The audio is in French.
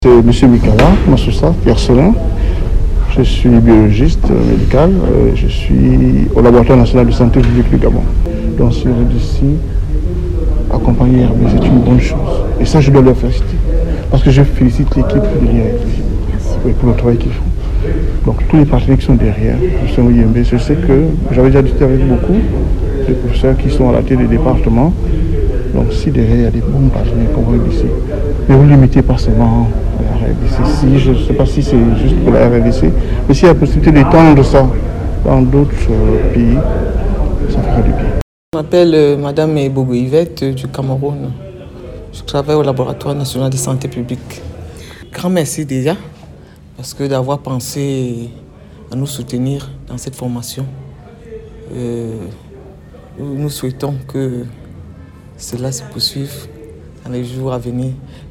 C'est M. Mikala Masusa Yerselin. Je suis biologiste médical. Je suis au laboratoire national de santé publique du Gabon. Donc, si on est ici, accompagner RB, c'est une bonne chose. Et ça, je dois leur féliciter. Parce que je félicite l'équipe de l'IRB pour le travail qu'ils font. Donc, tous les partenaires qui sont derrière, je sais au IMB, je sais que j'avais déjà discuté avec beaucoup de professeurs qui sont à la tête des départements. Donc, si derrière, il y a des bons partenaires comme RBC, ne vous limitez pas seulement à la RBC. Si, je ne sais pas si c'est juste pour la RBC, mais s'il y a la possibilité d'étendre ça dans d'autres pays, ça fera du bien. Je m'appelle Madame Bogo Yvette du Cameroun. Je travaille au laboratoire national de santé publique. Grand merci déjà, parce que d'avoir pensé à nous soutenir dans cette formation. Nous souhaitons que cela se poursuive dans les jours à venir.